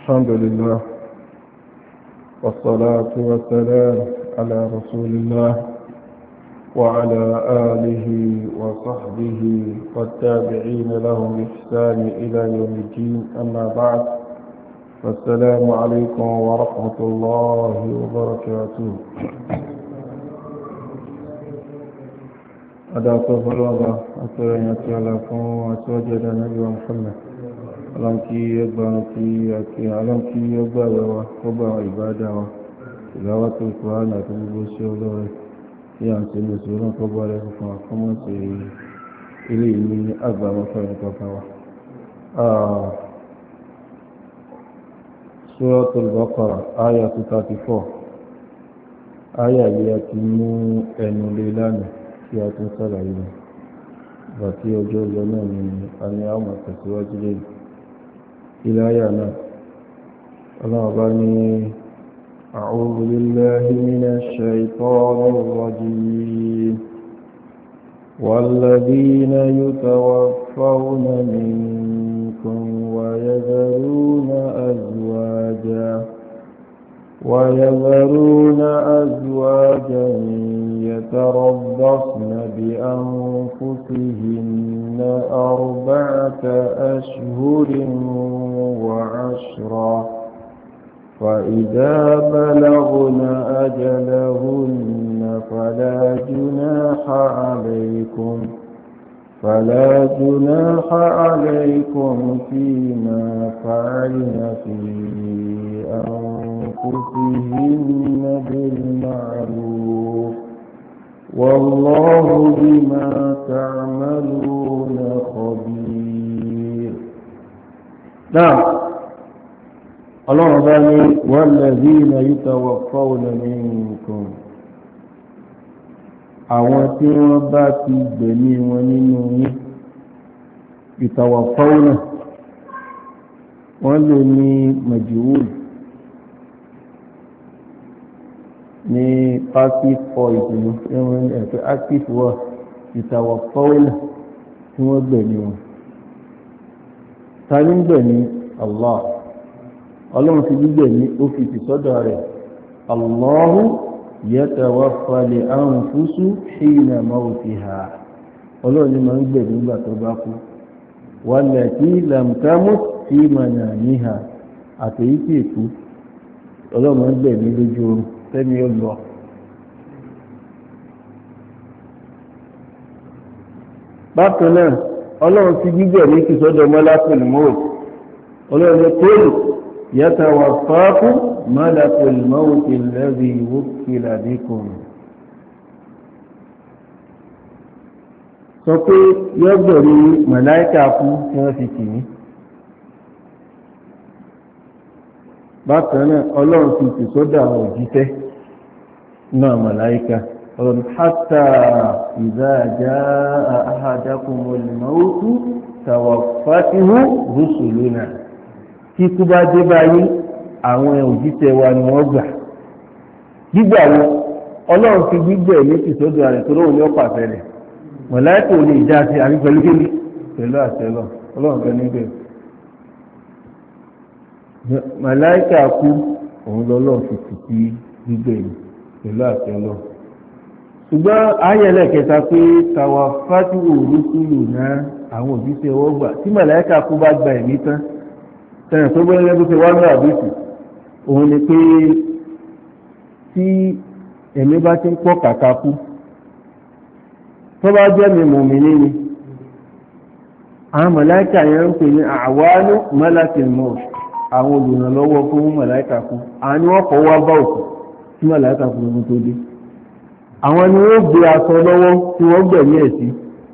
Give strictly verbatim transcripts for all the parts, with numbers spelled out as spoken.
الحمد لله والصلاة والسلام على رسول الله وعلى آله وصحبه والتابعين لهم بإحسان إلى يوم الدين. أما بعد، فالسلام عليكم ورحمة الله وبركاته. أدعى صفر الله أترينك لكم وأتوجد نبي محمد alam kí ẹgbà tí àti alam kí ẹgbà rẹwà kọgbà ìbádà wa ìlàwà tó kọ́ ànà tó gbogbo sí ọlọ́rẹ̀ tí a ń ṣe ní ìṣòro náà kọgbà rẹ̀ fún àkọ́mọ́ sí ilé ìlú ní àgbà mọ́fẹ́ nìkan wa. Suratul Baqara àyà two thirty-four, àyà yìí a ti mú ẹnu lé lánàá tí a tún sàlàyé lọ bàtí ọjọ́ ìlọ náà ni a ní àwọn tẹ̀síwájú lẹ́yìn إلهنا. الله بني أعوذ بالله من الشيطان الرجيم والذين يتوفون منكم ويذرون أزواجا ويذرون أزواجا يتربصن بأنفسهن أربعة أشهر وعشرا فإذا بلغن أجلهن فلا جناح عليكم فلا جناح عليكم فيما فعلن في أنفسهن بالمعروف والله بما تعملون خبير. نعم، الله بني والذين يتوفون منكم، àwọn tí wọ́n bá ti gbẹ̀mí wọn nínú yín. Yatawaffawna wọ́n lò ní majhul ní passive voice ní ẹ̀wọ̀n ẹ̀fẹ́ active word. Yatawaffawna tí wọ́n gbẹ̀mí wọn. Ta ní gbẹ̀mí? Allah. Ọlọ́run ti gbẹ̀mí ó fi ti sọ́dọ̀ rẹ̀. Allahu yatawaffa al-anfusu hina mawtiha. Ọlọ́run ni máa ń gbẹ̀mí nígbà tó bá kú. Wallati lam tamut fi manamiha. Àtèyí tí èkú Ọlọ́run máa ń gbẹ̀mí lójú oorun tẹ́mi ó lọ. Bákan náà, Ọlọ́run ti gbígbẹ̀mí kì sọ́dọ̀ malakul maut. Ọlọ́run ni kóòlù yatawaffakum malakul maut alladhi wukkila bikum. Sọ pé yọ́gbẹ̀rí màláíkà fún tí wọ́n fi kì í. Bákan náà, Ọlọ́run ti kì sọ́dọ̀ àwọn òjíṣẹ́ náà màláíkà. Ọlọ́run hatta idha jaa ahadakumul mautu tawaffatuhu rusuluna. Tí kú bá dé báyìí, àwọn òjíṣẹ́ wa ni wọ́n gbà. Gbígbà wọn, Ọlọ́run fi gbígbẹ̀ ní ìsọ́dọ̀ rẹ̀ tó lóun ní ọ̀pá fẹ́rẹ̀. Màláíkà ò lè já sí àrí pẹ̀lú kí ní pẹ̀lú àṣẹlọ. Ọlọ́run fẹ́ níbẹ̀. Màláíkà kú, òun lọ́lọ́run fi tì sí gbígbẹ̀ ní pẹ̀lú àṣẹlọ. Ṣùgbọ́n ayẹlẹ̀ kẹta pé tawaffatuhu rusuluna àwọn òjíṣẹ́ wọ́n gbà. Tí màláíkà kú bá gba ẹ̀mí tán, tẹ̀yìn tó gbọ́n lẹ́bí ṣe wá ní àbíkù, òun ni pé tí ẹ̀mí bá ti ń pọ̀ kàkà kú, tó bá jẹ́ mi mùmínì ni, àwọn màláíkà yẹn ń pè ní àwánú malakil maut, àwọn olùrànlọ́wọ́ fún màláíkà kú. àwọn ni wọ́n kọ́ wá bá òkú tí màláíkà kú lógún tó dé. àwọn ni wọ́n gbé aṣọ lọ́wọ́ tí wọ́n gbẹ̀mí ẹ̀ sí.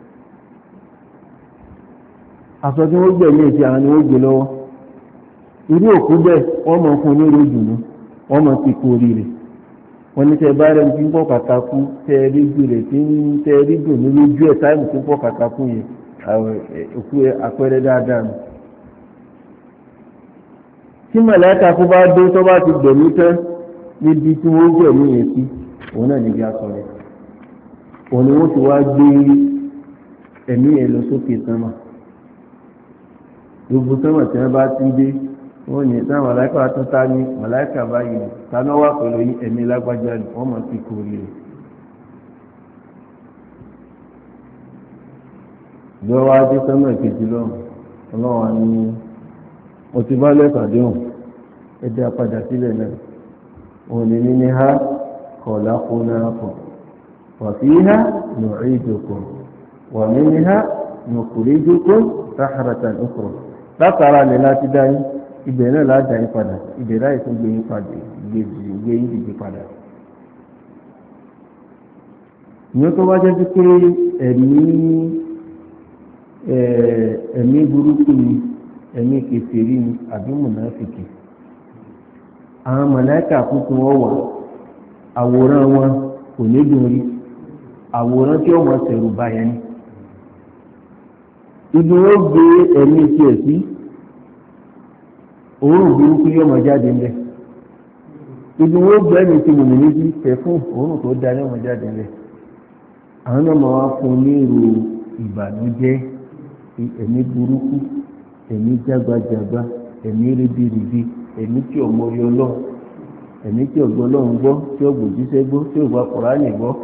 aṣọ tí wọ́n gbẹ̀mí ẹ̀ sí àwọn ni wọ́n gbé lọ́wọ́. irú òkú bẹ́ẹ̀ wọ́n mọ̀ fún onírò ìdùnnú, wọ́n mọ̀ sí kú oríire. wọ́n ní tẹ́ bá rẹ̀ tí ń pọ̀ kàkà kú, tẹ́ rí jù rẹ̀ tí ń tẹ́ rí dùn ní lójú ẹ̀ táìmù tí ń pọ̀ kàkà kú yẹn, òkú àpẹẹrẹ dáadáa nù. tí màláíkà kú bá dé tó bá ti gbẹ̀mí tán níbi tí wọ́n gbẹ̀mí yẹn sí, òun náà níbi aṣọ rẹ̀. òun ni wọ́n ti wá gbé ẹ̀mí ẹ̀ lọ sókè sánmà. gbogbo sánmà tí wọ́n bá ti dé, wọ́n ní sáà màláìkà tó ta ní màláìkà báyìí táná wà pẹ̀lú ẹ̀mí lágbájá ni wọ́n mọ̀ sí kò rí rẹ̀. ìjọba adé sọ́nà kejì lọ́rùn ọlọ́wà ní mo ti bá lẹ́sàdéhùn ẹ̀dẹ́ apádà sílẹ̀ náà òun ní ní ha kọ̀ọ̀lá kó náà kọ̀ wàfí ha nu'idukum wà ní ha nukhrijukum tahratan ukhra látara lè láti dáyé ibẹ̀ náà láàdá yín padà ibẹ̀ láì tún gbé yín padà gbé yín dìde padà. ìyẹn tó bá jẹ́ pé ẹ̀mí ẹ̀mí burúkú ni ẹ̀mí kèfèrí ni àbí mùnáfìkì àwọn màláíkà kúkú wọ́n wà àwòrán wọn kò ní dùn rí àwòrán tí ó mọ̀ ṣẹ̀rù báyẹn ni ibi wọ́n gbé ẹ̀mí tiẹ̀ sí òórùn burúkú yóò mọ̀ jáde ńlẹ̀ ibi wọ́n gbé ẹ̀mí tí mo ní sí tẹ̀ fún òórùn tó dá yóò mọ̀ jáde ńlẹ̀ àwọn náà máa wá fún ní ìrò ìbànújẹ́ ẹ̀mí burúkú ẹ̀mí jágbajàgba ẹ̀mí ríbiríbi ẹ̀mí tí ò mọ yọ lọ ẹ̀mí tí ò gbọ́ lọ́hùn gbọ́ tí ò gbòjíṣẹ́ gbọ́ tí ò gba Kùránì gbọ́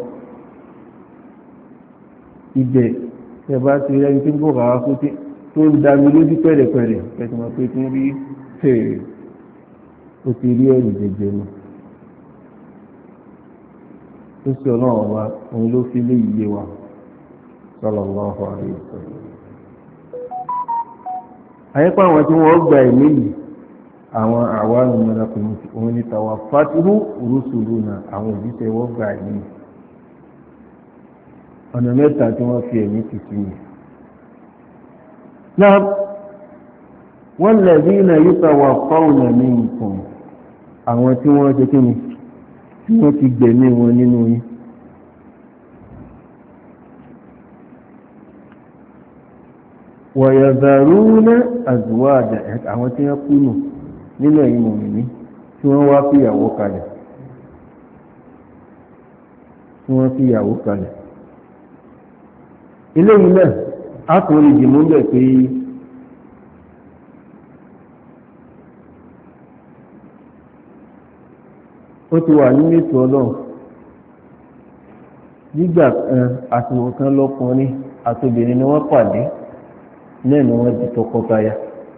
ibẹ̀ ẹ bá ti rí ẹni tí ń bọ̀ wá fún tí tó ń dami lójú pẹ̀rẹ̀pẹ̀rẹ̀ ẹ̀sìn máa pé tí ń rí fèrè ó ti rí ẹ̀rù jẹjẹ nù ó sì ọlọ́run wa òun ló fi lé iye wa sallallahu alaihi wasallam. àyípa àwọn tí wọ́n gba ẹ̀mí yìí àwọn àwọn mọ̀lákùnrin òun ni tàwa fatihu rusuluna àwọn òjíṣẹ́ wọ́n gba ẹ̀mí yìí ọ̀nà mẹ́ta tí wọ́n fi ẹ̀mí ti sí yìí. náà wọ́n lẹ̀bí iná yípa wà fáwọn ẹ̀mí nǹkan àwọn tí wọ́n ṣe kí ni tí wọ́n ti gbẹ̀mí wọn nínú yín. wọ̀yọ̀dàrúnà àzùwádà àwọn tí wọ́n kú nù nínú ẹ̀yìn mọ̀mìnì tí wọ́n wá fìyàwó kalẹ̀ tí wọ́n fìyàwó kalẹ̀ ilé yìí náà a kò rí jìmọ́ bẹ̀ pé ó ti wà nínú ètò ọlọ́run nígbà kan àsìkò kan lọ́kùnrin àtobìnrin ni wọ́n pàdé náà ni wọ́n di tọkọtaya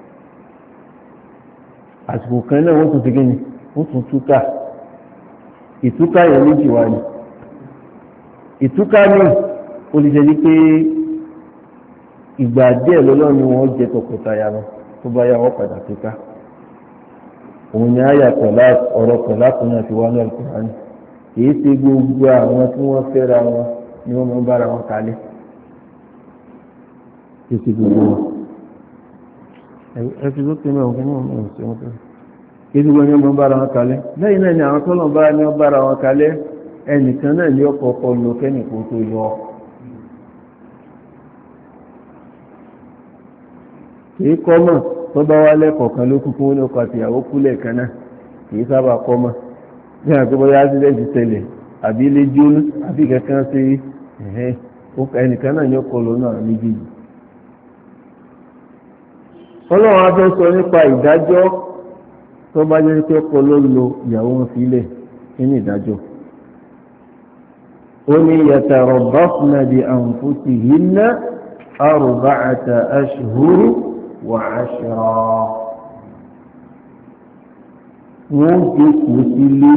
àsìkò kan náà wọ́n tún ti gíní wọ́n tún túká ìtúká yẹn méjì wá ní ìtúká ní olùjẹ́ ní pé ìgbà díẹ̀ lọ́lọ́run ni wọ́n jẹ tọkọtaya lọ tó bá yá wọ́n padà túká òun ni àyà pẹ̀lá ọ̀rọ̀ pẹ̀lá tó náà ti wá ní Al-Qur'an kìí ṣe gbogbo àwọn tí wọ́n fẹ́ra wọn ni wọ́n máa ń bára wọn kalẹ̀ kìí ṣe gbogbo wọn ẹ fi lókè náà wọn náà wọn ṣe wọn fẹ́ kìí ṣe gbogbo wọn ni wọ́n máa ń bára wọn kalẹ̀ lẹ́yìn náà ni àwọn tó lọ́n bá ní wọ́n bára wọn kalẹ̀ ẹnìkan náà ní ọkọ̀ ọkọ̀ lọ kẹ́nìkan tó yọ kìí kọ́ mọ̀ tó bá wá lẹ́kọ̀ọ́ kan ló kú fún ọkọ àtìyàwó kúlẹ̀ kan náà kìí sábà kọ́ mọ́ ní àgbẹ̀bọ̀ yá sílẹ̀ ti tẹ̀lẹ̀ àbí ilé jóná àbí kankan sí ẹ̀hẹ́ ẹnìkan náà ní ọkọ̀ lọ́nà méjèèjì. ọlọ́run á fẹ́ sọ nípa ìdájọ́ tó bá jẹ́ pé ọkọ ló lo ìyàwó wọn sílẹ̀ nínú ìdájọ́. ó ní yatarabbasna bi anfusihinna arba'ata ashhur wàásùrọ̀ wọ́n jókòó sílé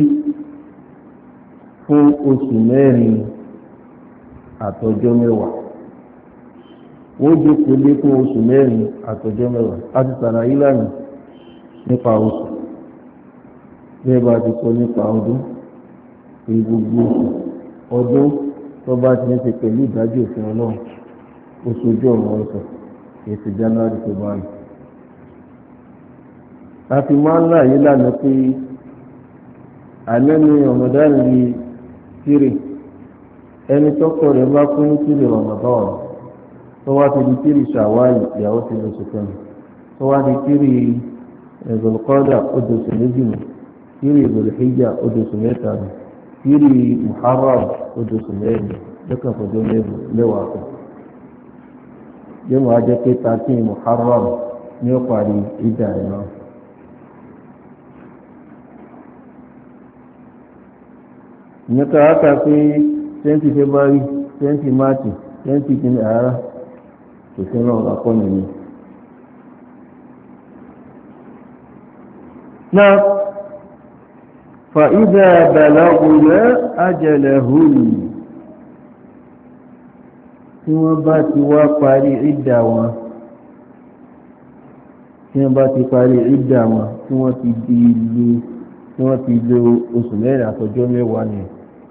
fún oṣù mẹ́rin àtọjọ́ mẹ́wàá wọ́n jókòó lé fún oṣù mẹ́rin àtọjọ́ mẹ́wàá a ti ṣàlàyé lánàá nípa oṣù bẹ́ẹ̀ bá ti sọ nípa ọdún èyí gbogbo ọdún tó bá ti ń ṣe pẹ̀lú ìdájọ́ òfin ọlọ́run oṣù ojú ọ̀run ọ̀sán èsì january tó bá rí láti máa ń láàyè lánàá pé àná ní Ramadan rí kiri ẹni tọ́kọ rẹ̀ bá kún ní kiri Ramadan tó wá ti di kiri Ṣàwáàlì ìyàwó ti lọ sùn kan tó wá di kiri Dhul-Qa'dah odòsù méjì mọ́ kiri Dhul-Hijjah odòsù mẹ́ta mọ́ kiri Muharram odòsù mẹ́rin lọ́kàn fọjọ́ mẹ́wàá kan yóò máa jẹ́ pé thirteen Muharram ní ó parí ìdá ẹ̀ náà ìyẹn ká wákà pé twenty February twenty March twenty kìíní àárá kò sí ọlọ́run akọ́ nìyẹn. náà فإذا بلغنا أجلهن tí wọ́n bá ti wá parí ìdà wọn tí wọ́n bá ti parí ìdà wọn tí wọ́n ti di ìlú tí wọ́n ti lo oṣù mẹ́rin àtọjọ́ mẹ́wàá ni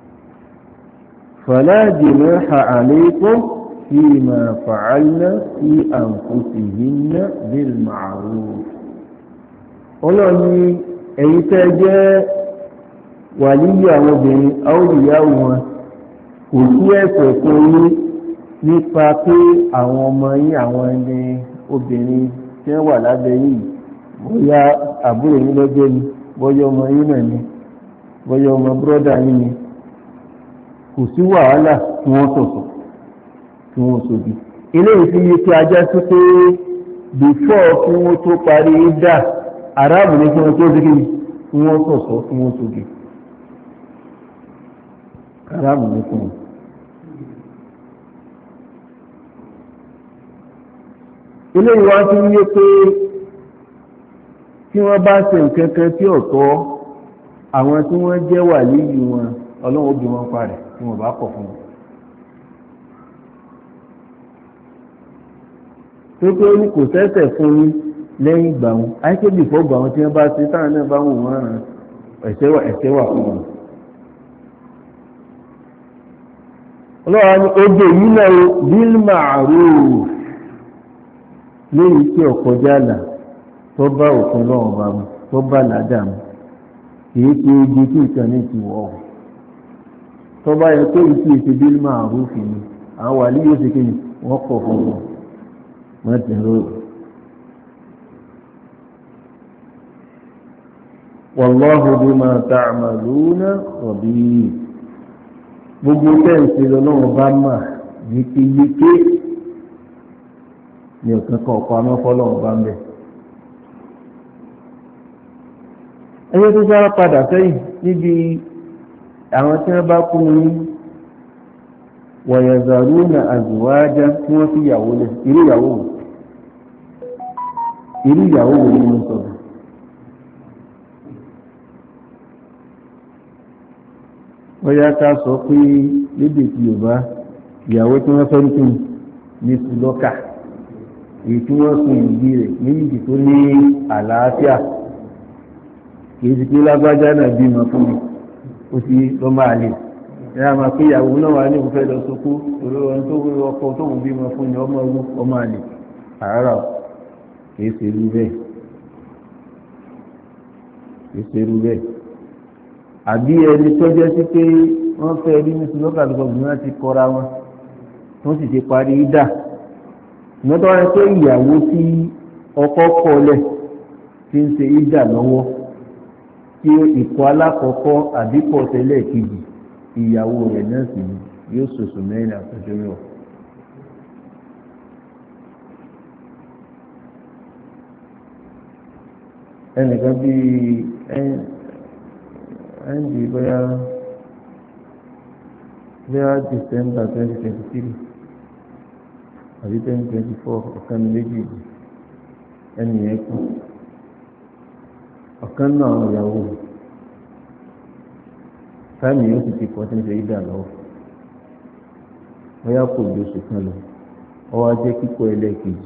فلا جناح عليكم فيما فعلن في أنفسهن بالمعروف ọlọ́ni ẹ̀yin tẹ́ jẹ́ wàlíyí àwọn obìnrin áwòrìyáwó wọn kò sí ẹ̀ṣẹ̀ fún yín nípa pé àwọn ọmọ yín àwọn ẹni obìnrin tí wọ́n wà lábẹ́ yìí bóyá àbúrò yín lọ́jọ́ ni bóyá ọmọ yín náà ni bóyá ọmọ bírọ́dà yín ni kò sí wàhálà tí wọ́n sọ̀sọ̀ tí wọ́n sòdì eléyìí fi yé kí ajá sí pé before kí wọ́n tó parí dà aráàbù ní kí wọ́n tó dìgbì kí wọ́n sọ̀sọ̀ kí wọ́n sòdì aráàbù ní fún wọn. eléyìí wá fi yé pé tí wọ́n bá ṣe nǹkan kan tí ò tọ́ àwọn tí wọ́n jẹ́ wàlíyì wọn ọlọ́run ó bí wọn parẹ̀ tí wọ́n bá kọ̀ fún wọn. tó pé kò sẹ́sẹ̀ fún yín lẹ́yìn ìgbà wọn àìkébì fọ́gbà wọn tí wọ́n bá ṣe táwọn náà bá wù wọ́n ràn ẹ̀ṣẹ̀ wà ẹ̀ṣẹ̀ wà fún wọn. ọlọ́run ní oge yìí náà bil ma'ruf lẹ́yìn tí ọ̀kọjá là tó bá òfin lọ́wọ́ bá mu tó bá làádà mu kìí ṣe ibi tí ìtàn ní ti wọ̀ ọ́ tó bá yẹ pé ìtì ìṣe bil ma'ruf ni àwọn wà ní yóò ṣe kéyìn wọ́n kọ̀ fún wọn wọ́n ti rò. wallahu bima ta'maluna khabir gbogbo tẹ́ǹsì lọ́wọ́ bá mà yékéyéké ní ọ̀kan kan ọ̀pọ̀ amọ́fọ́lọ́wọ́ bá ń bẹ̀. ẹyẹ tó sára padà sẹ́yìn níbi àwọn tí wọ́n bá kú ní wọ̀yẹ̀zàrúnà àzùwájá tí wọ́n fi ìyàwó lẹ̀ irú ìyàwó wò irú ìyàwó wò ni wọ́n sọ̀rọ̀. wọ́n yá ká sọ pé lédè tí Yorùbá ìyàwó tí wọ́n fẹ́ ń tún ní sùlọ́kà èyí tí wọ́n sun ìdí rẹ̀ méjì tó ní àlàáfíà kìí ti pé lágbájá náà bímọ fún mi ó ti lọ máa lè ẹ̀rọ àmà pé ìyàwó náà wà ní ìfẹ́ lọ sókú olóòrùn tó wúrú ọkọ tó wù bímọ fún ni ọmọ owó ọmọ àlè àárọ̀ kìí ṣe irú bẹ́ẹ̀ kìí ṣe irú bẹ́ẹ̀ àbí ẹni tó jẹ́ sí pé wọ́n fẹ́ rí ní sinókà tó gbọ́dọ̀ láti kọ́ra wọn wọ́n sì ti parí ìdá ìmọ̀tọ́ wọn pé ìyàwó tí ọkọ kọlẹ̀ ti ń ṣe ìdá lọ́wọ́ tí ìkọ́ alákọ̀ọ́kọ́ àbíkọ̀ tẹ́lẹ̀ kejì ìyàwó rẹ̀ náà sì ni yóò ṣoṣù mẹ́rin àtọ́jọ́ mẹ́wàá. ẹnìkan bíi ẹnjì bóyá bóyá December twenty twenty three àbí twenty twenty four ọ̀kan méjì ẹnì yẹn kú ọ̀kan náà àwọn ìyàwó táìmì yóò sì ti kọ́ tí ń ṣe ìdá lọ́wọ́ bóyá kò ju oṣù kan lọ ọwọ́ ajẹ́ kíkọ́ ẹlẹ́ẹ̀kejì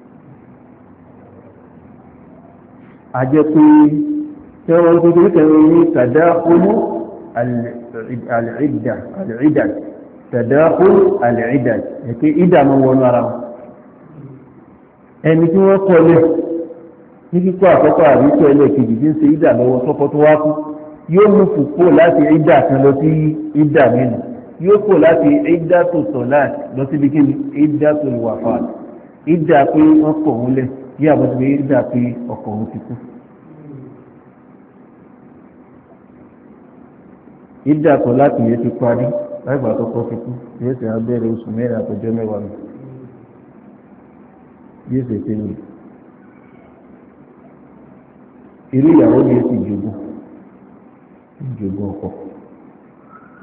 ajẹ́ pé tí wọ́n tó tó tẹ̀lé ní tàdáhùlù àlìídà àlìídà tàdáhùlù àlìídà ẹ̀kẹ́ ìdá mọ́ wọnú ara wọn ẹni tí wọ́n kọ́ lẹ̀ ní kíkọ́ àkọ́kọ́ àbíkọ́ ẹlẹ́ẹ̀kejì tí ń ṣe ìdá lọ́wọ́ tọ́kọ́ tó wá kú yóò mú fòpó láti ìdá kan lọ sí ìdá mìíràn yóò kó láti ìdá tó sọ̀lá lọ síbi kí ni ìdá tó wàfà ìdá pé wọ́n kọ̀ òun lẹ̀ yí àbọ̀tí ìdá pé ọkọ òun ti kú. ìdá kan láti yẹ ti parí láìgbà tó kọ́ ti kú yóò sì abẹ́rẹ́ oṣù mẹ́rin àtọjọ́ mẹ́wàá mi yóò sì ṣe mi. irú ìyàwó ni ó sì jogún jogún ọkọ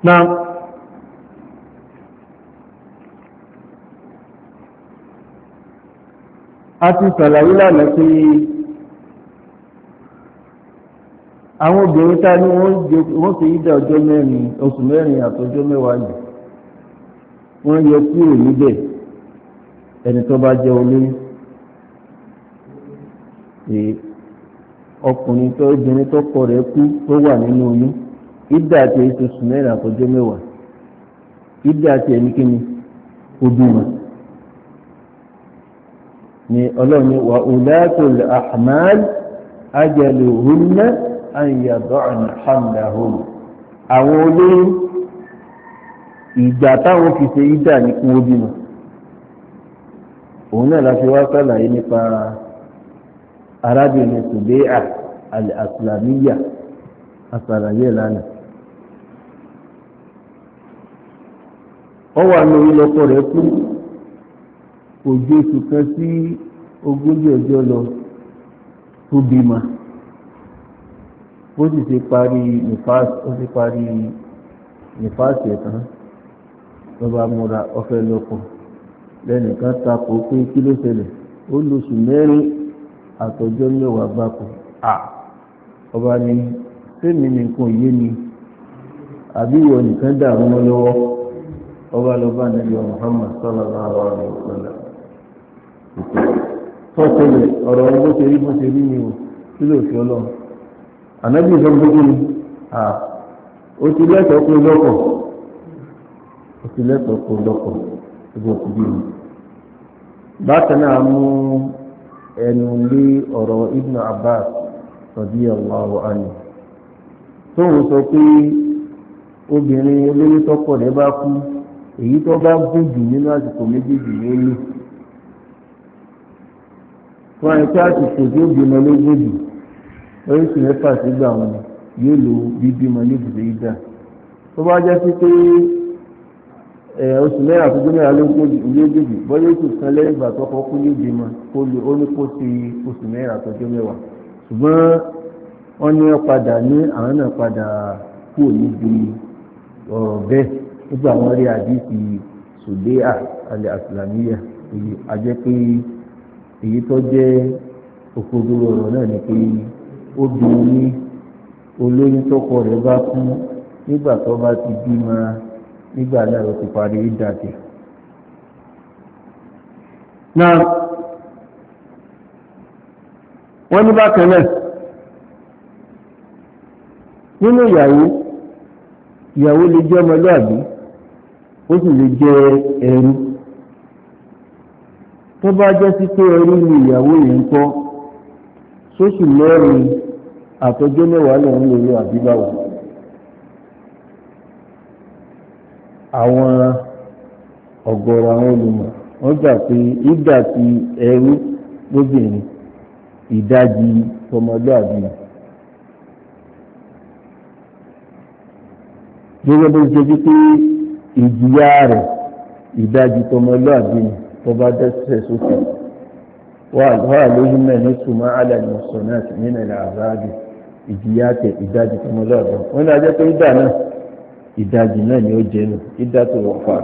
náà a ti sàlàyé lánàá pé àwọn obìnrin tá ní wọ́n ti yídà ọjọ́ mẹ́rin oṣù mẹ́rin àtọjọ́ mẹ́wàá yìí wọ́n yọ kúrò níbẹ̀ ẹni tó bá jẹ́ olóyún ọkùnrin tó obìnrin tó kọ rẹ̀ kú tó wà nínú oyún ìdá àti èyí oṣù mẹ́rin àtọjọ́ mẹ́wàá ìdá àti ẹni kíni ó bímọ ni ọlọ́run wà ulatul ahmal ajaluhunna an yad'na hamlahun àwọn olóyún ìgbà táwọn fi ṣe ìdá ní kún ó bímọ òun náà láti wá sàlàyé nípa arábìnrin Subay'a al-Aslamiyya àsàlàyé lánàá ó wà ní orílẹ̀-èdè rẹ̀ kú ojú oṣù kan sí ogójì ọjọ́ lọ tó bímọ bó sì ṣe parí nífàsì ó sì parí nífàsì ẹ̀tàn ló bá múra ọ̀fẹ́ lọ́kọ̀ lẹ́nìkan takò pé kí ló ṣẹlẹ̀ ó lóṣù mẹ́rin àtọjọ́ mẹ́wàá gbáko à ọba ní sẹ́mi nìkan yé ni àbí ìwọ nìkan dàrú mọ́ lọ́wọ́ ọba lọ́ba nàbí Muhammad sallallahu alaihi wasallam tọ́sẹ̀lẹ̀ ọ̀rọ̀ wọn bó ṣe rí bó ṣe rí ni o kí ló fi ọlọ́run ànábì sọ gbogbo ni à ó ti lẹ́tọ̀ọ́ pé lọ́kọ̀ ó ti lẹ́tọ̀ọ́ pé lọ́kọ̀ gbogbo ti bí mi. bákan náà mú ẹnu lé ọ̀rọ̀ Ibn Abbas radiyallahu anhu tóun sọ pé obìnrin olóyún tọkọ rẹ̀ bá kú èyí tó bá gùn jù nínú àsìkò méjèèjì ní ó lò fún àìsí àsìkò tí ó bímọ lógójì oríṣi mẹ́fà sígbà wọn yóò lo bíbímọ ní ibùdó ìdá tó bá jẹ́ sí pé oṣù mẹ́rin àtúndó mẹ́rin lógójì bọ́yá oṣù kan lẹ́yìn ìgbà tó kọ́ kú ní ìbímọ kó lo ó ní kó ti oṣù mẹ́rin àtọ́jọ́ mẹ́wàá ṣùgbọ́n wọ́n ní wọ́n padà ní àwọn náà padà kúrò níbi ọ̀rọ̀ bẹ́ẹ̀ nígbà wọn rí àdìsí Subay'a al-Aslamiyya èyí ajẹ́ pé èyí tó jẹ́ òkodoro ọ̀rọ̀ náà ni pé obìnrin olóyún tọkọ rẹ̀ bá kú nígbà tó bá ti bímọ nígbà náà ló ti parí ìdàjẹ́. náà wọ́n ní bákan náà nínú ìyàwó ìyàwó lè jẹ́ ọmọlúàbí ó sì lè jẹ́ ẹrú tó bá jẹ́ sí pé ẹrú ni ìyàwó yẹn ń kọ́ sóṣù mẹ́rin àtọjọ́ mẹ́wàá lòun lè lo àbíbáwò àwọn ọ̀gọ̀rọ̀ àwọn olùmọ̀ wọ́n gbà pé ìgbà tí ẹrú lóbìnrin ìdajì ọmọlúàbí gẹ́gẹ́ bó ṣe wípé ìjìyà rẹ̀ ìdajì tọmọlúàbí tó bá dẹ́ṣẹ̀ sókè wà lóyún náà ní túmọ̀ alàìmọ̀sán náà nínú ilẹ̀ àzáàbì ìjìyà tẹ ìdajì tọmọlúàbí wọn ní ajẹ́ pé ìdá náà ìdajì náà ni ó jẹ́ nù ìdá tó wọ̀ fà.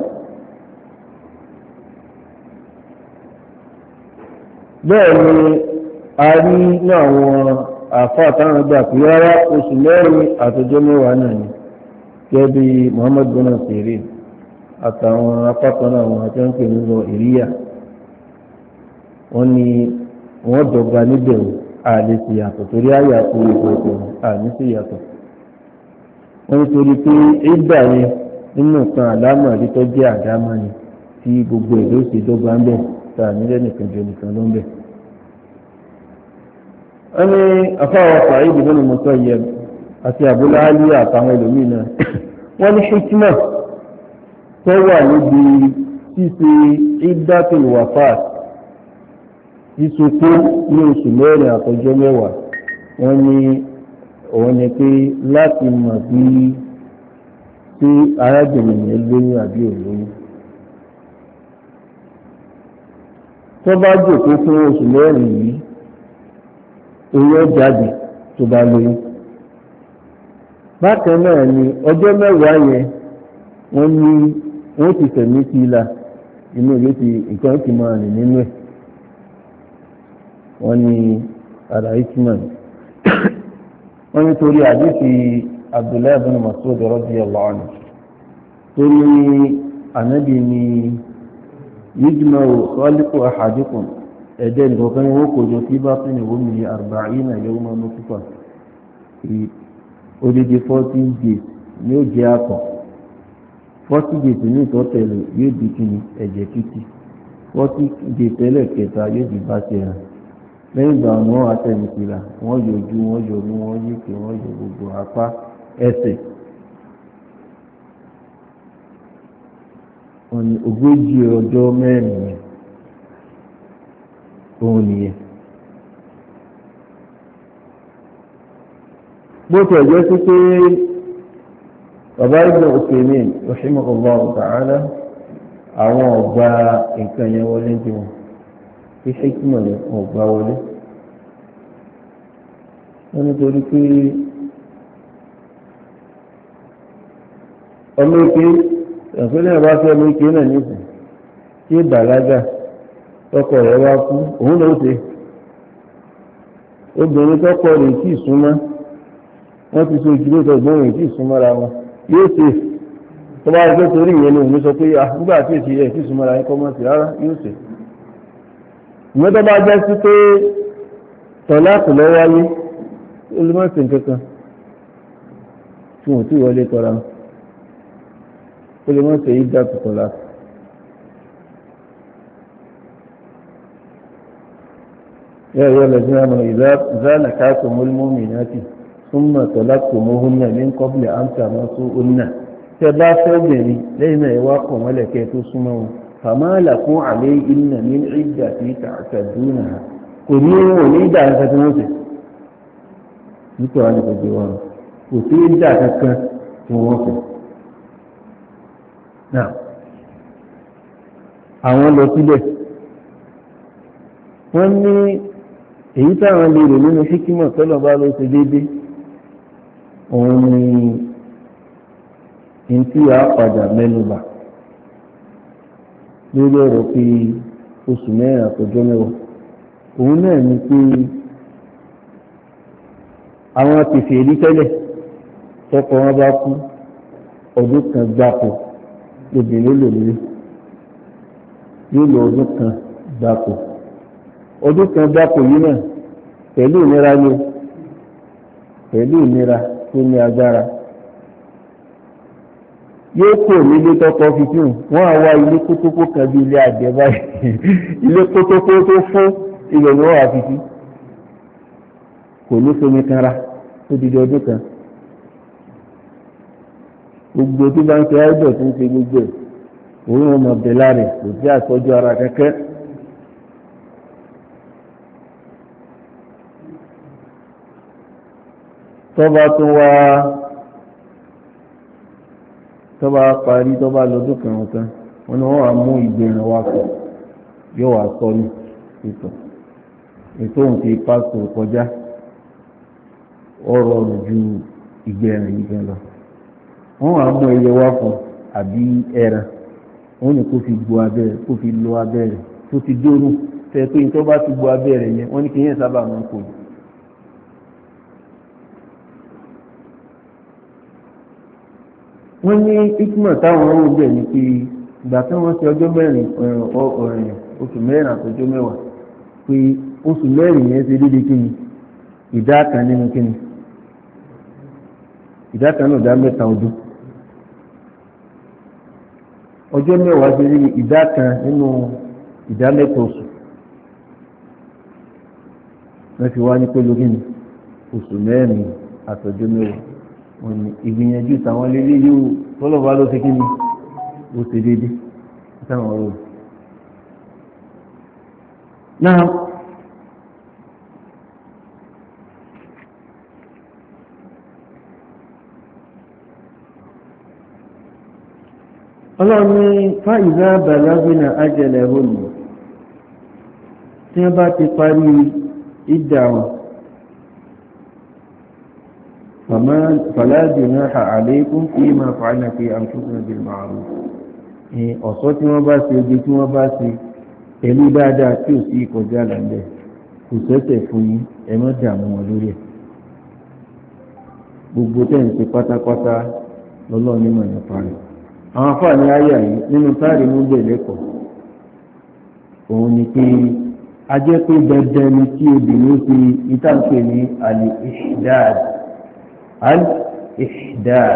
bẹ́ẹ̀ ni a rí ní àwọn àfáà táwọn gbà pé rárá oṣù mẹ́rin àtọjọ́ mẹ́wàá náà ni gẹ́bí Muhammad bin Sirin àtàwọn apákan àwọn àtẹ́ǹkè nílò ìríyà wọ́n ní wọ́n dọ̀gba níbẹ̀ àlè sí yàtọ̀ torí àyà tó ìpòpò àní sí yàtọ̀ wọ́n ní torí pé ìgbà yẹn nínú kan àlámọ̀ àdítọ́ jẹ́ àdámọ́ ni tí gbogbo èdè ó sì dọ́gba ń bẹ̀ tá à nílẹ̀ nìkan jọ nìkan ló ń bẹ̀. wọ́n ní afáwọn Sa'id bin Musayyab àti àbúlá alíyà àtàwọn ẹlòmíì náà wọ́n ní hikma tó wà níbi ṣíṣe iddatul wafat ìsopó ní oṣù mẹ́rin àtọjọ́ mẹ́wàá wọ́n ní òun ni pé láti mọ̀ bí tí arábìnrin yẹn lóyún àbí òlóyún tó bá jòkó fún oṣù mẹ́rin yìí owó jáde tó bá lóyún bákan náà ni ọjọ́ mẹ́wàá yẹn wọ́n ní wọ́n ti tẹ̀mí sí ilà inú yóò ti nǹkan ti máa rìn nínú ẹ̀ wọ́n ní ara ikman wọ́n ní torí àdífi Abdullahi ibn Mas'ud radiyallahu anhu tó ní ànábì ní yujma'u khaliqu ahadikum ẹ̀dẹ́ nìkan wọ́n kò jọ sí bá fún ìwọ́n mi arba'ina yawman nutfa odidi forty days ni ó jẹ́ àtọ̀ forty days ní ìtọ́tẹ̀lẹ̀ yóò di kíni ẹ̀jẹ̀ títì forty days tẹ́lẹ̀ kẹta yóò di bá ṣe hàn lẹ́yìn ìgbà wọn àtẹnìkìlà wọ́n yọ ojú wọ́n yọ orí wọ́n yíkè wọ́n yọ gbogbo apá ẹsẹ̀ wọ́n ní ogójì ọjọ́ mẹ́rin yẹn òun nìyẹn. bó tẹ̀ jẹ́ sí pé bàbá Ibn Uthaymeen rahimahullahu ta'ala àwọn ọ̀gbà nǹkan yẹn wọlé tí wọn kí hikima yẹn ọ̀gbà wọlé wọ́n nítorí pé ọmọ ike ìpínlẹ̀ bá fẹ́ ọmọ ike náà nìsín tí bàlágà tọkọ rẹ̀ wá kú òun ló ṣe obìnrin tọkọ rẹ̀ tí ì súnmọ́ wọ́n ti so ìdílé tó gbọ́n rẹ̀ tí ì súnmọ́ra wọn yóò ṣe tó bá rí pé torí ìyẹn ni òun sọ pé nígbà tí èsì ẹ̀ tí ì súnmọ́ra yín kọ́ mọ́ sí rárá yóò ṣe ìwọ́n tó bá jẹ́ sí pé tọ̀lá kò lọ wáyé olùmọ̀sìn kankan tí wọ́n tí wọlé tọ́ra olùmọ̀sìn yìí dàpọ̀ tọ́lá. يا أيها الذين آمنوا إذا نكحتم المؤمنات ثم طلقتموهن من قبل أن تمسوهن تبا فوجني لين يواقع ملكة سمو فما لكم عليهن من عدة تعتدونها قلوا وليد أن تتموتوا nítorí àwọn ìgbàgbé wọn kò sí ìjà kankan tí wọ́n fẹ́. náà àwọn lọ síbẹ̀ wọ́n ní èyí táwọn lè rò nínú hikima tọ́lọ̀ bá ló ṣe déédéé òun ni n tí a padà mẹ́nubà lórí ọ̀rọ̀ pé oṣù mẹ́rin àtọjọ́ mẹ́wàá òun náà ni pé àwọn tèfè rí tẹ́lẹ̀ tọ́kọ wọn bá kú ọdún kan gbáko lóbìnrin lò nílé yóò lọ ọdún kan gbáko ọdún kan gbáko yìí náà pẹ̀lú ìnira ni pẹ̀lú ìnira tó ní agbára yóò kò nílé tọ́kọ fi tún wọ́n á wá ilé kótópó kan bí ilé àjẹ́ báyìí ilé kótópó tó fún ibẹ̀ ni wọ́n wà fi sí kò ní fomi kanra tó di ọdún kan gbogbo tí bá ń ṣe áìdọ̀ tó ń ṣe gbogbo ẹ̀ òun ọmọ bẹ̀lá rẹ̀ kò sí àtọ́jú ara kẹ́kẹ́ tọ́ba tó wá tọ́ba parí tọ́ba lọ́dún kan ọ̀tán wọn ni wọ́n wá mú ìgbéran wá kọ̀ yóò wá sọ ní ìtọ̀ ètò òun ti pásítọ̀ kọjá ọ̀rọ̀ ọ̀rọ̀ ju ìgbẹ̀rìn yìí gan lọ wọ́n wá mú ẹyẹ wá fún àbí ẹran wọ́n ní kó fi gbo abẹ́rẹ́ kó fi lo abẹ́rẹ́ tó ti dóró tẹ́ pé tó bá ti gbo abẹ́rẹ́ yẹn wọ́n ní kí yẹn sábà máa ń kó jù. wọ́n ní ikmọ̀ táwọn ọ̀rọ̀ bẹ̀ ni pé ìgbà tí wọ́n ṣe ọjọ́ mẹ́rin oṣù mẹ́rin àtọjọ́ mẹ́wàá pé oṣù mẹ́rin yẹn ṣe déédéé kí ni ìdá kan nínú kí ni ìdá kan náà dá mẹ́ta ọdún ọjọ́ mẹ́wàá ṣe rí ìdá kan nínú ìdá mẹ́ta oṣù wọ́n fi wá ní pé lókè ní oṣù mẹ́rin àtọjọ́ mẹ́wàá wọ́n ní ìgbìyànjú táwọn lélẹ́ yóò tọ́lọ̀ bá ló ṣe kí ni ó ṣe déédé táwọn ọ̀rọ̀ náà ọlọ́run ní fáìzá bàlágbìnà ajẹlẹ̀ hónù tí wọ́n bá ti parí ìdá wọn fala junaha alaykum fima fa'alna fi anfusikum bil ma'ruf ọ̀sọ́ tí wọ́n bá ṣe oge tí wọ́n bá ṣe pẹ̀lú dáadáa tí ò sí ìkọjá làǹdẹ̀ kò sẹ́sẹ̀ fún yín ẹ má dààmú wọn lórí ẹ̀ gbogbo tẹ́ ń ṣe pátápátá lọ́lọ́ nímọ̀ nípa rẹ̀ àwọn afáàní ayà yìí nínú táàrí mú bẹ̀ lẹ́kọ̀ọ́ òun ni pé a jẹ́ pé dandan ni tí obìnrin fi ìtànkè ní al-ihdad al-ihdad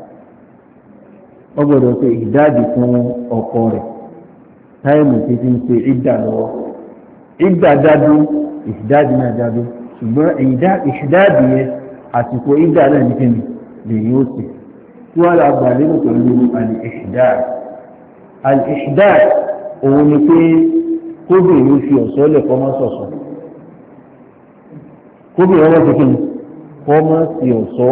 ó gbọ́dọ̀ ṣe ìdáàdì fún ọkọ rẹ̀ táìmù tí ti ń ṣe ìdà lọ́wọ́ ìdà dádú ìdáàdì náà dádú ṣùgbọ́n ìdáàdì yẹn àsìkò ìdà náà ní kíni lè yóò sì tí wọ́n la gbà lérò pẹ̀lú al-ihdad al-ihdad òun ni pé kóbìnrin fi ọ̀ṣọ́ lẹ̀ kọ́ mọ́ sọ̀sọ̀ kóbìnrin ọwọ́ ti kíni kọ́ mọ́ sí ọ̀ṣọ́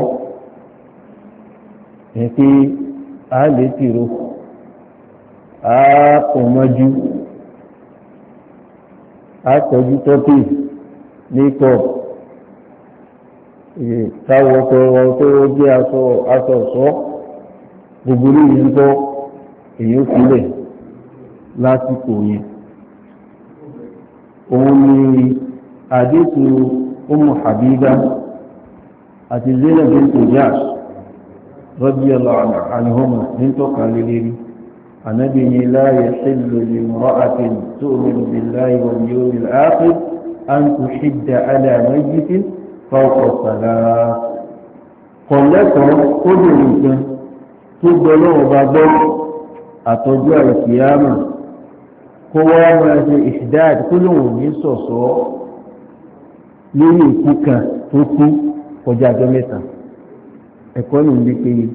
ẹ̀ pé a lè tìrò a ọmọjú a tọ́jú tọ́pì makeup táwọn ọkọ̀ tó jẹ́ aṣọ ọ̀ṣọ́ gbogbo ní ń kọ́ èyí ó sílẹ̀ lásìkò yẹn òun ni àdéhùn Ummu Habiba àti Zainab bint Jahsh radiyallahu anhuma ní tọ́ka lélẹ́rí ànábì ní la yahillu limra'atin tu'minu billahi wal yawmil akhir an tuhidda ala mayyitin fawqa salat kọ̀lẹ́kọ̀ọ́ tó bèèrè nǹkan tó gbọ́ lọ́wọ́ bá gbọ́ àtọ́jú àìsíyámà kó wá máa ṣe ìṣìdáàdì kó lóun ní sọ̀sọ́ lórí ìkú kan tó kú kọjá ọjọ́ mẹ́ta ẹ̀kọ́ ní ilé péye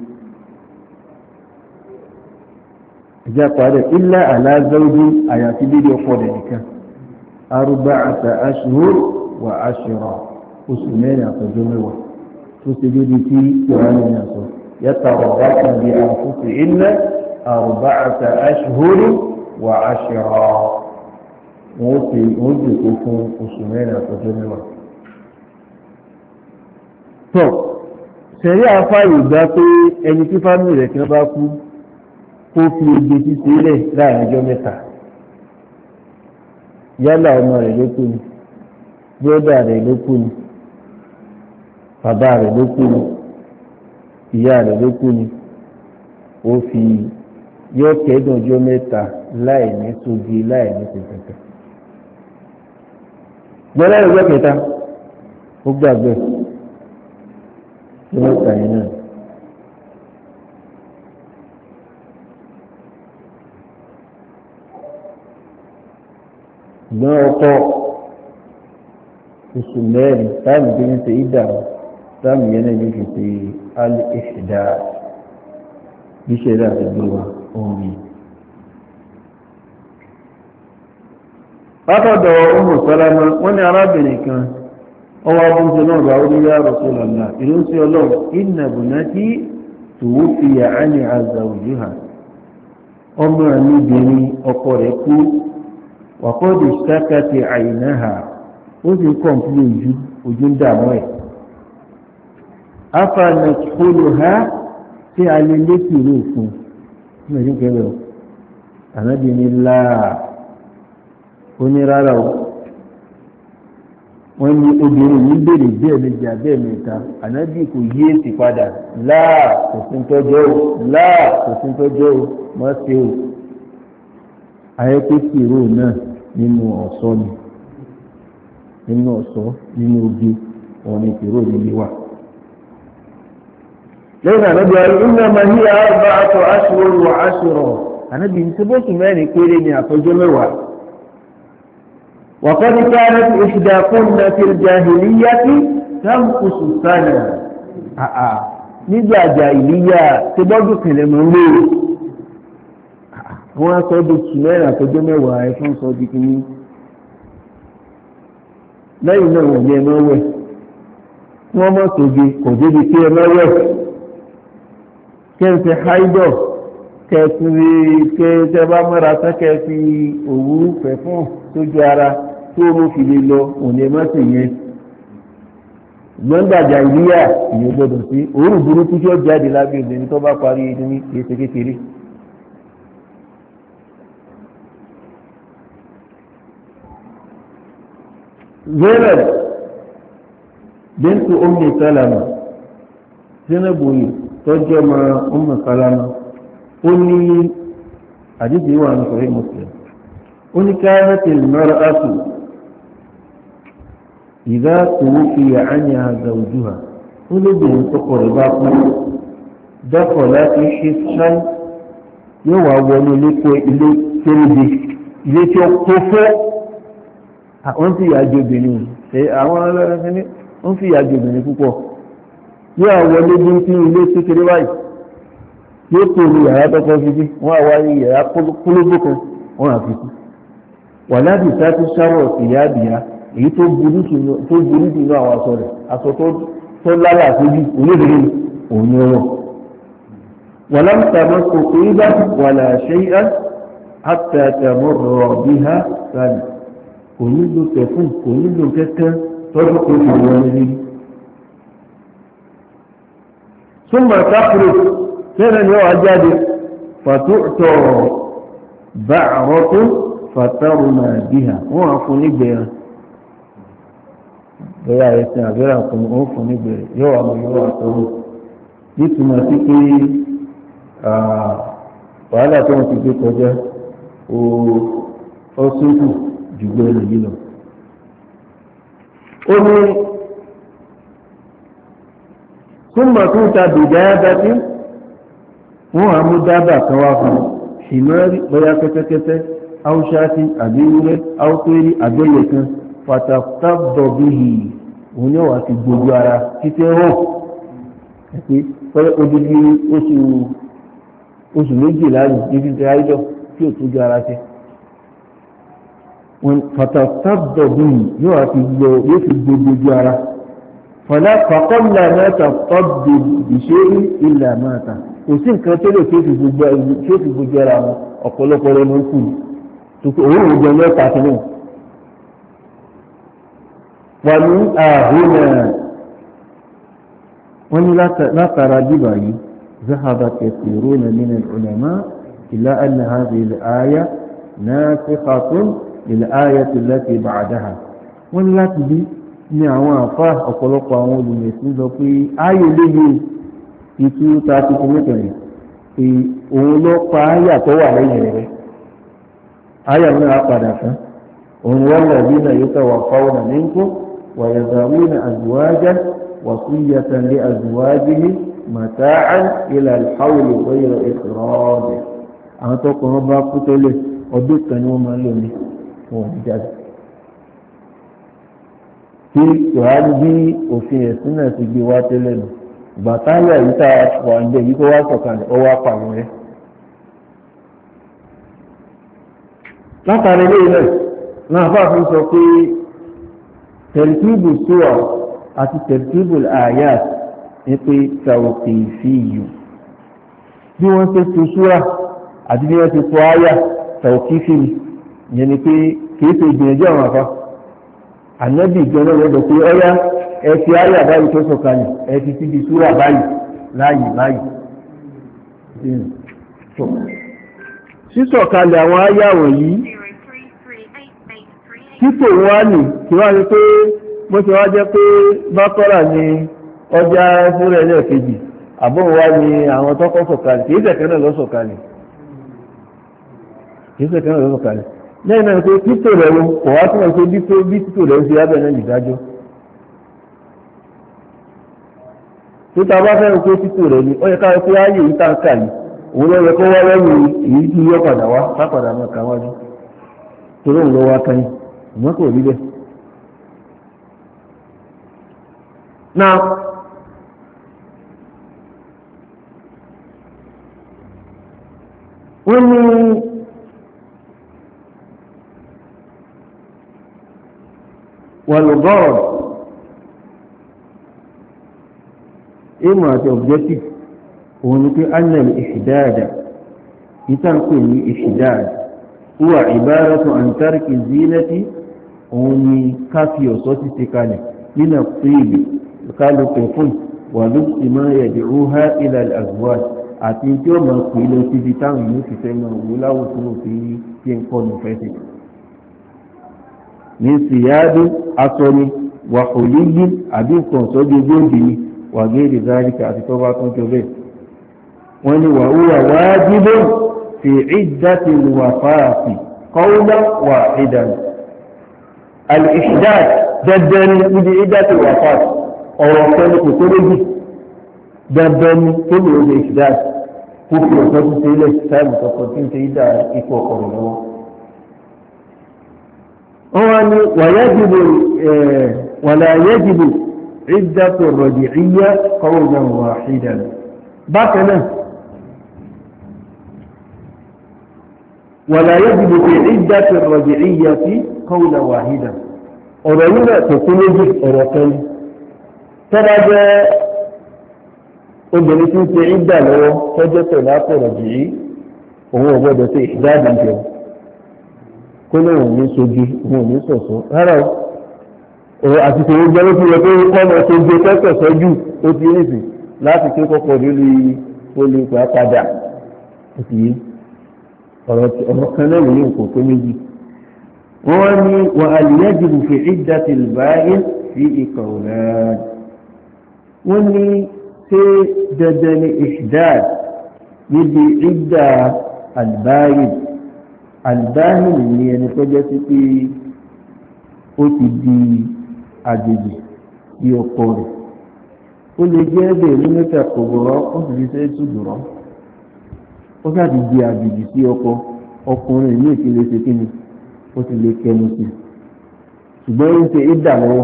ìjà padà illa ala zawji àyàfi lílé ọkọ rẹ̀ nìkan arba'ata ashhur wa ashra oṣù mẹ́rin àtọ́jọ́ mẹ́wàá tó ṣe lórí tí ìwádìí ní àṣọ yàtọ̀ ọ̀gá kan bí àǹfùsì illa arba'ata ashhur wa ashra wọ́n fi wọ́n jòkó fún oṣù mẹ́rin àtọ́jọ́ mẹ́wàá. tó ṣẹ̀rí àfáàyè gbà pé ẹni tí fámìlì rẹ̀ kan bá kú kó fi ege títí lẹ̀ láàrin ọjọ́ mẹ́ta yálà ọmọ rẹ̀ ló kú ni bírọ́dà rẹ̀ ló kú ni bàbá rẹ̀ ló kú ni ìyá rẹ̀ ló kú ni ó fi yóò kẹ́dùn ọjọ́ mẹ́ta láì ní sógi láì ní sèkẹ̀kẹ̀. gbọ́dọ̀ ọjọ́ kẹta ó gbàgbé ọjọ́ mẹ́ta yẹn náà. gbọ́n ọkọ oṣù mẹ́rin táàmù tó ń ṣe ìdààmú táàmù yẹn náà yóò fi ṣe al-ihdad bí ṣe dá àdúgbò wa ohun yìí. látọ̀dọ̀ Ummu Salama wọ́n ní arábìnrin kan ọwọ́ abúnṣe náà bá orí ya Rasulullah ìrúnsí ọlọ́run inna bunati tuwuffiya anha zawjuha ọmọ mi bìnrin ọkọ rẹ̀ kú wa qad ishtakat aynaha ó sì kọ̀ǹpúlù ojú ojú ń dààmú ẹ̀. afa nadkhuluha tí a lè lékì ìlú òfin ní ọdún kẹrẹ o ànábì ní láà ó ní rárá o wọ́n ní obìnrin yìí béèrè bẹ́ẹ̀ méjì abẹ́ẹ̀ mẹ́ta ànábì kò yí èsì padà láà kò sí tọ́jọ́ o láà kò sí tọ́jọ́ o mọ́ sí o ayẹ́pẹ́ kìrò náà nínú ọ̀ṣọ́ ni nínú ọ̀ṣọ́ nínú oge òun ni kìrò nílé wà. lẹ́yìn ànábì ayé iná máa ní arba'atu ashhur wa ashra ànábì ní sẹ́bọ̀sì mẹ́rin péré ní àtọ́jọ́ mẹ́wàá. wa qad kanat ihdakunna fil jahiliyyati tanqusu sana àà nígbà jàhílíyà sẹ́bọ̀dù kẹlẹ̀ mọ́ ń lé wọ́n á sọ ọ́ di tù mẹ́rin àtọ́jọ́ mẹ́wàá ẹ̀fọn sọ di kìíní lẹ́yìn náà wọ́n ní ẹ máa wẹ̀ wọ́n mọ̀ sóge kò débi kí ẹ máa wẹ̀ kẹ́ǹsì haidọ̀ kẹ́ẹ̀sì kẹ́ẹ̀sì bá mọ́ra tán kẹ́ẹ̀sì òwú fẹ̀ fún sójú ara tó mú fi lè lọ òun ní ẹ má sì yẹn gbọ́ngbàjà ìlíyà ìyẹn gbọ́dọ̀ sí òórùn burúkú tí ó jáde lábẹ́ obìnrin tó bá parí ní èsì kékeré. Zainab bintu Ummi Salama Zainab yìí tọ́jú ọmọ Ummi Salama ó ní àdíjì wà ní Sahih Muslim ó ní kanatil mar'atu idha tuwuffiya 'anha zawjuha ó lóbìnrin tó kọ̀ rẹ̀ bá kú dakhalat hifshan yóò wá wọnú ilé kéréje ilé tí ó kó fọ́ àwọn fi ìyà jẹ obìnrin ṣe àwọn ọlọ́rẹ́ ní wọ́n fi ìyà jẹ obìnrin púpọ̀ yóò àwọn ológun tí ilé kékeré báyìí yóò tó ní yàrá tọ́kọ́ fi sí wọ́n àwá ní yàrá kólógbó kan wọ́n àfi sí wà láti sáti sáwọ̀ ìyá àbíyá èyí tó burú jù ní àwọn aṣọ rẹ̀ aṣọ tó lálà sójú olóbìnrin òun ni ọwọ́ wà láti tàbí kò pé bá wà láṣẹ ìhà àtàtàmọ́rọ̀ bí ha sáàlì kò nílò tẹ̀fún kò nílò kẹ́kẹ́ tọ́jú kò fi wọ́n rí. súnmọ̀ sáfúrò tẹ́rẹ ni wọ́n jáde fàtútọ̀ bá àrọ́tún fàtàrùmà bíhà wọ́n á fún nígbẹ̀rẹ̀ bẹ́yà ẹ̀sìn àbẹ́rẹ́ àkùnrin wọ́n fún nígbẹ̀rẹ̀ yóò wà mọ̀ yóò wà tọ́rọ nítumọ̀ sí pé wàhálà tó wọ́n ti gbé kọjá ó sókù jùgbọ́ ẹ̀rọ yìí lọ. ó ní súnmọ̀ tó ta bìdáyàdá tí wọ́n á mú dábà kan wá fún ṣìmọ́rí bóyá kẹ́tẹ́kẹ́tẹ́ áúṣáṣí àbíwúrẹ́ áúpérí àgbẹ̀yẹ̀ kan fàtàkùtàbọ̀bìhì òun yóò wá sí gbogbo ara títí hàn ẹ̀pẹ́ pẹ́lẹ́ odidi oṣù méjìlá níbi tí àìdọ̀ tí ò tójú ara ṣe fàtàkùtàbọ̀bìhì yóò wá sí gbogbo ara fọlá fàkọ́lá mẹ́ta tọ́bì ìṣeré ilẹ̀ mẹ́ta kò sí nǹkan tó lè tó fi gbogbo ara wọn ọ̀pọ̀lọpọ̀ rẹ̀ ló ń kù tó òun ò jẹ mẹ́ta tó náà wà ní àhúnà wọ́n ní látara bíbà yìí ذهب كثيرون من العلماء إلى أن هذه الآية ناسخة للآية التي بعدها wọ́n ní láti bí ní àwọn àfá ọ̀pọ̀lọpọ̀ àwọn olùmẹ̀sìn sọ pé ayé léyè ìtú ta ti fi mẹ́tẹ̀rẹ̀ pé òun ló pa áyà tó wà lẹ́yìn rẹ̀ áyà náà padà fún òun wọ́n lọ bí náà yóò tẹ̀wà fáwọn náà nínkù wàyàzàwí na àzùwájá wàsúyàtà lé àzùwájí ní màtáàn ilà ìhàwùlù wáyà ìṣòrọ́ọ̀dẹ̀ àwọn tó kọ́ wọn bá kú tẹ́lẹ̀ ọdún kan ni wọ́n máa ń lò ní wọn ò jáde tí kòránì bí òfin ẹ̀sìn náà ti gbé wá tẹ́lẹ̀ nù bàtálẹ̀ yìí tá wà ń bẹ̀ yìí kó wá sọ̀kalẹ̀ ó wá pàwọn rẹ̀. látàrí ilé náà náà fàáfin sọ pé tẹ̀rìtìbù sùwà àti tẹ̀rìtìbù àyàt ní pé tàwùkì fìyù bí wọ́n ṣe tu sùwà àti bí wọ́n ti tu àyà tàwùkì fìyù ìyẹn ni pé kìí ṣe ìgbìyànjú àwọn àfa ànábì ìjọba lọ́dọ̀ pé ọ́yá ẹ fi àyà báyìí tó sọ̀kalẹ̀ ẹ fi síbi súrà báyìí láàyè báyìí. sísọ̀kalẹ̀ àwọn àyà wọ̀nyí títò wá nì kí wá ní pé bó ṣe wá jẹ́ pé bákọ́rà ni ọjà fúnra ẹlẹ́ẹ̀kejì àbọ̀wọ̀ wá ní àwọn tọ́kọ́ sọ̀kalẹ̀ kìí ṣẹ̀kẹ́ náà lọ sọ̀kalẹ̀ kìí ṣẹ̀kẹ́ náà lọ sọ̀kalẹ̀ lẹ́yìn náà pé títò rẹ̀ wo kò wá túnmọ̀ pé bí títò rẹ̀ ń fi abẹ́ náà nìdájọ́ tó ta bá fẹ́ràn pé títò rẹ̀ ni ó yẹ káwọ́ pé áyè yìí tàǹkà yìí òun lọ́wọ́ kó wá lẹ́yìn èyí tí yọ padà wá sápadà máa kà wájú tó lóun lọ́wọ́ akányìn ìmọ̀ kò rí bẹ́ẹ̀. náà wọ́n ní والغرض إما objective ونقول أن الإحداد يتنقل الإحداد هو عبارة عن ترك الزينة وني كافي وصوت استكانة من الطيب kálukú fún wàlú ìmọ̀ yad'uha ila al-azwaj àti tí ó máa pè lọ síbi táwọn yóò fi fẹ́ máa wò láwùjọ òfin tí ń kọ́ nùfẹ́ sí. ní síyáàdù asọ́ni wàhùlíyí àbí nǹkan sọ́jú gbòógì ni wàgéèrè záríkà àti tó bá tún jọ bẹ́ẹ̀. wọ́n ní wàhúwà wájibun fi iddati al-wafati qawlan wahidan. al-ihdad dandan níbi iddati al-wafati ọ̀rọ̀ kan kò tó lójú dandan ní tó lè ṣe ihdad kó fi ọ̀sán tó ṣe ilẹ̀ táìmù tọkọ tí ń ṣe ìdá ikú ọkọ̀ rẹ̀ lọ́wọ́. wọ́n wá ní wàlá yajibu iddatu ar-raj'iyya qawlan wahidan. bákan náà wàlá yajibu fi iddatu ar-raj'iyya qawlan wahidan. ọ̀rọ̀ yìí náà tó tó lójú ọ̀rọ̀ kan tọ́ba jẹ́ obìnrin tí ń ṣe ìdá lọ́wọ́ tọ́jọ́ pẹ̀lú àpọ̀rọ̀ jì í òun ò gbọ́dọ̀ ṣe ìdáàbò jẹ kó lóun ò ní sojú òun ò ní sọ̀sọ́ rárá o àti tòun jẹ́ ló fi yẹ pé kọ́mọ sojú kẹ́kọ̀ọ́ sọ́jú ó ti rí sí láti ké kọ́kọ́ lórí olùkọ́ padà òtí yìí ọ̀rọ̀ kan náà lè kó tó méjì. wọ́n wá ní wà al-yajibu fi iddati al-ba'in fi qawlan. wọ́n ní ṣé dandan ní ihdad níbi ìdá albáyìn albáyìn ní ẹni tó jẹ́ sí pé ó ti di àjèjì bí ọkọ rẹ̀ ó lè jẹ́ ẹgbẹ̀ ní mẹ́ta kò gbọ́rọ̀ ó sì fi ṣe tù dùrọ̀ ó sáàdì di àjèjì sí ọkọ ọkùnrin ní ìpínlẹ̀ ṣe kíni ó ti lè kẹnu sí ṣùgbọ́n ó ń ṣe ìdá lọ́wọ́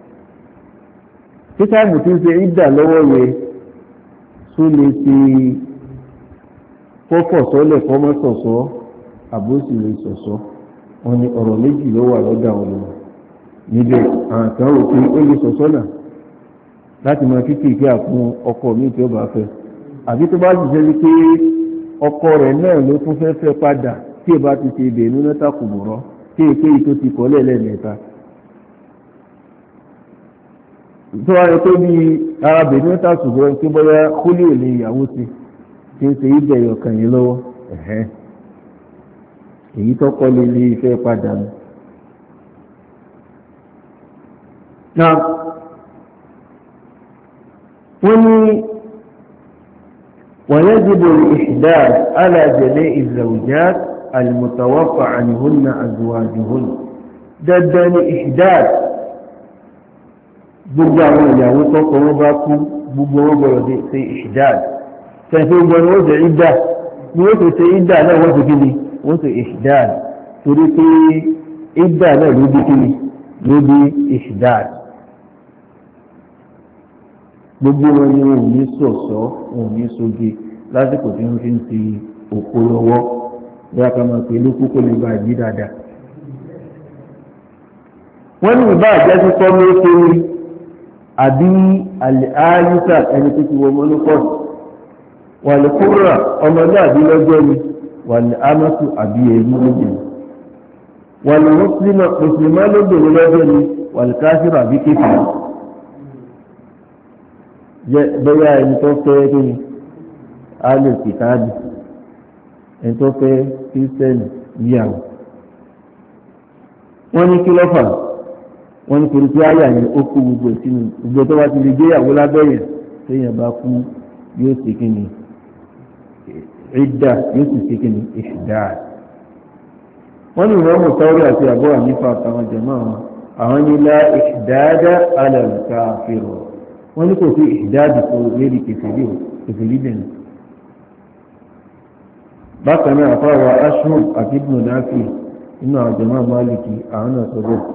títàmù tí ń ṣe ìdá lọ́wọ́ rẹ̀ tó lè ṣe kọ́fọ̀ sọ́lẹ̀ kọ́mọ́ sọ̀sọ́ àbóṣì lè sọ̀sọ́ wọn ni ọ̀rọ̀ méjì ló wà lọ́dọ̀ àwọn ọmọ níbẹ̀ àwọn kan rò pé ó lè sọ̀sọ́ náà láti máa kíkì kí àfún ọkọ mi tí ó bá fẹ́ àbí tó bá sì ṣe wípé ọkọ rẹ̀ náà ló tún fẹ́ fẹ́ padà tí ì bá ti ṣe ibẹ̀ nínú tàkùbọ̀rọ̀ tí èké yìí tó ti kọ́ lẹ́lẹ́mẹ̀ta tó wáyé tó bí arábìnrin mẹ́ta ṣùgbọ́n tí bọ́yá kúlì ò lè ìyàwó ti tí ń ṣe ibẹ̀ ọ̀kàn yìí lọ́wọ́ ẹ̀hẹ́ èyí tó kọ́ lè lè ìfẹ́ padà nù. náà wọ́n ní ويجب الإحداث على جميع الزوجات المتوفى عنهن أزواجهن ددني إحداث gbogbo àwọn ìyàwó tọ́kọ wọn bá kú gbogbo wọn gbọ́dọ̀ ṣe ìṣìdáàd tẹ̀sí gbọ́dọ̀ wọ́n ṣe ìdá ni wọ́n ṣe ṣe ìdá náà wọ́n ṣe kí ni wọ́n ṣe ìṣìdáàd torí pé ìdá náà ló bí kí ni ló bí ìṣìdáàd gbogbo wọn ni wọn ò ní sọ̀sọ́ wọn ò ní soge lásìkò tí wọ́n fi ń ti òkú lọ́wọ́ bí a kà máa pè lókù kó lè bá yí dáadáa. wọ́n ní ìbá àjẹsí kọ́ ló ṣe rí àbí àyíṣà ẹni tó ti wọ mọ́lúpọ̀ wà lè kúrò ọmọdé àbí lọ́jọ́ ni wà lè ámọ́sù àbí èyí lóbìnrin wà lè mùsùlùmá lóbìnrin lọ́jọ́ ni wà lè káṣírò àbí kéfìrí bóyá ẹni tó fẹ́ kí ni alẹ́ kìtàbí ẹni tó fẹ́ kírísítẹ́nì yíyàwó wọ́n ní kí lọ́fà wọ́n ní torí pé àyà yẹn ó kú gbogbo ìsinmi gbogbo tó bá ti lè gbéyàwó lábẹ́yẹ̀ téèyàn bá kú yóò ṣe kí ni ìdá yóò sì ṣe kí ni ìṣìdá wọ́n ní ìwọ́n mọ̀sáwọ́rì àti àbúrò nípa àtàwọn jẹ̀mọ́ àwọn ní lá ìṣìdáadá alẹ́ káfírọ̀ wọ́n ní kò sí ìṣìdáàdì tó lérí kẹfìrí kẹfìrí bẹ̀rẹ̀ bákan náà àfáwà ashur àti ibùdó náàfì inú àwọn jẹ̀mọ́ máàlìkì àwọn náà sọ bẹ́ẹ̀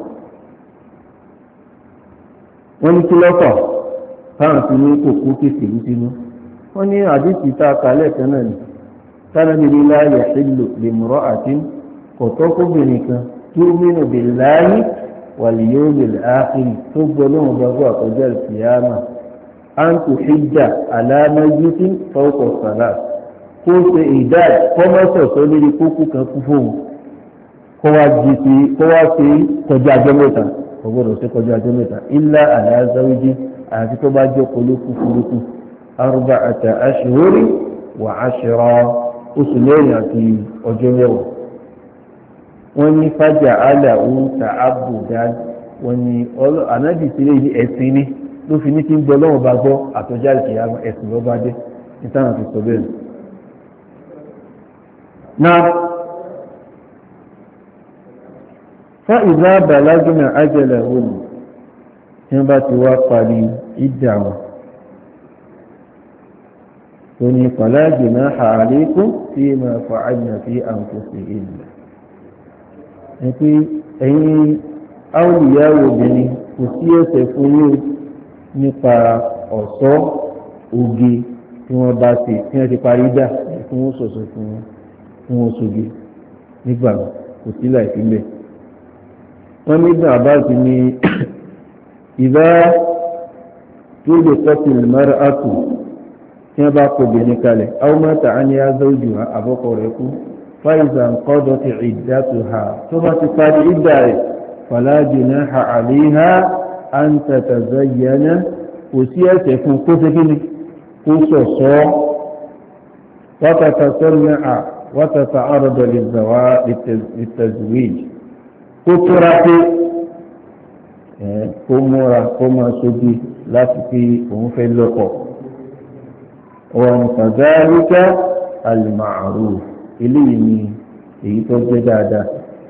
wọ́n ní kí lọ́fà táwọn ti ní kò kó kékeré sínú wọ́n ní àdìsí tá a kà lẹ́ẹ̀kan náà ni sálábì ní láàyè ṣẹlò lè mọ̀rọ̀ àti kọ̀tọ́ kóbìnrin kan tó mínú bè láàyè wal yawmil akhir tó gbọ́ lóhùn gbàgbọ́ àkọjá ìfìyàmà à ń kò hijja ala mayyitin fawqa salat kó ṣe ìdá kọ́mọ́sọ̀sọ́ lórí kókó kan kú fóun kó wá jí sí kó wá sí kọjá ọjọ́ mẹ́ta ọgbọ́dọ̀ sí kọjá ọjọ́ mẹ́ta illa ala zawji àti tó bá jẹ́ polókù polókù arba'ata ashhuri wa ashra oṣù mẹ́rin àti ọjọ́ mẹ́wàá wọ́n ní fájà aláwọ̀ ta'abbuda wọ́n ní ànábì sílé ní ẹ̀sìn ní ló fi ní kí ń gbọ́ lọ́wọ́ bá gbọ́ àtọ́jà ìkìyà ẹ̀sìn ló bá dé nítorí àti sọ bẹ́ẹ̀. náà فإذا بلغنا أجلهن nígbà tí wá parí ìdá wọn tó ní fala junaha alaykum fima fa'alna fi anfusihinna ní pé ẹ̀yin áwùyáwó obìnrin kò sí ẹ̀ṣẹ̀ fún yóò nípa ọ̀ṣọ́ oge tí wọ́n bá ṣe tí wọ́n ti parí dà fún wọn sọ̀sọ̀ fún wọn sóge nígbà kò sí láìpẹ́ bẹ́ẹ̀ wọ́n nígbà bá ti ní ìbá tó lè kọ́tù mẹ́rẹ́ àtù tí wọ́n bá kó obìnrin kalẹ̀ àwọn mẹ́ta á ní azọ́jù àbọ́kọ̀ rẹ̀ kú fáìzà ńkọ́dọ̀ ti ìdá tó ha tó bá ti parí ìdá rẹ̀ fala junaha alayha an tatazayyana kò sí ẹ̀ṣẹ̀ fún kó ṣe kí ni kó sọ̀sọ́ wátàtà sọ́nà à wátàtà àrọ̀dọ̀ lè zàwá ìtẹ̀zùwéj kó tóra pé kó múra kó máa sóbi láti fi òun fẹ́ lọ́kọ̀ wọn fadhalika al-ma'ruf eléyìí ni èyí tó jẹ́ dáadáa.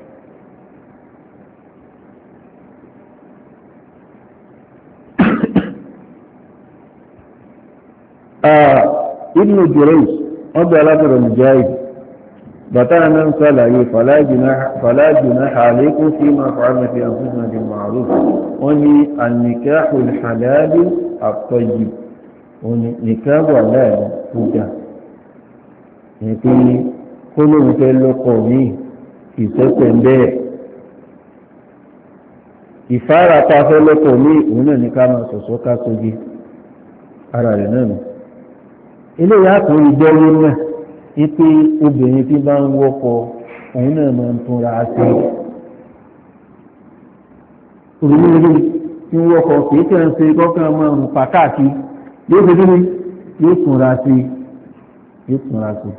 Ibn Jurayj ọgbà alábẹ̀rẹ̀ Mujahid bàtà náà ń sàlàyé fala junaha alaykum fima fa'alna fi anfusina bil ma'ruf wọ́n ní an-nikahu al-halal at-tayyib wọ́n ní nìkáàbù aláàrí púpà ní pé kó lóun fẹ́ lọ́kọ̀ ní ìsẹ́sẹ̀ bẹ́ẹ̀ ìfára ta fẹ́ lọ́kọ̀ ní òun náà ní ká máa sọ̀sọ́ ká sóge ara rẹ̀ náà ilé yàtọ̀ ìgbẹ́wó náà wípé obìnrin tí bá ń wọ́kọ̀ òun náà máa ń túnra sí obìnrin tí ń wọ́kọ̀ kìí tẹ́ ń ṣe kọ́kàn máa ń pa káàkiri yóò fi kíni yóò túnra sí yóò túnra sí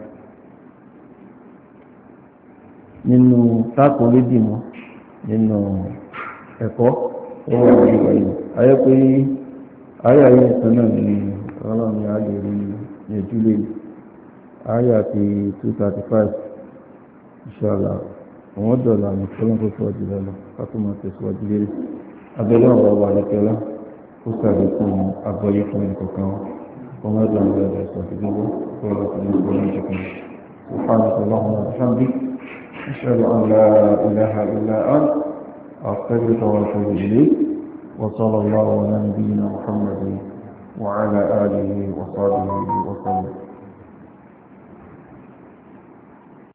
nínú sákòólé dìmọ́ nínú ẹ̀kọ́ tó wà ní ìwàlẹ̀ ayé pé ayé ayé ìtàn náà ní ọlọ́run ní àlè rí ìjúlé ayé àti two thirty five inshallah àwọn dọ̀là ní fọlọ́nkó fún ọdún lọ́lọ́ fátúmọ̀ tẹ̀síwájú lérí abẹ́lẹ́ ọ̀rọ̀ wà lẹ́kẹ́lá ó sàlékún àgbọ́yé fún ẹnìkọ̀ọ̀kan wọn wọ́n dọ̀là lọ́dọ̀ ẹ̀sọ́ àti gbogbo fọlọ́ fún ẹnìkọ̀ọ̀kan ní ìjọkan سبحانك اللهم وبحمدك أشهد أن لا إله إلا أنت أستغفرك وأتوب إليك وصلى الله على نبينا محمد وعلى آله وصحبه وسلم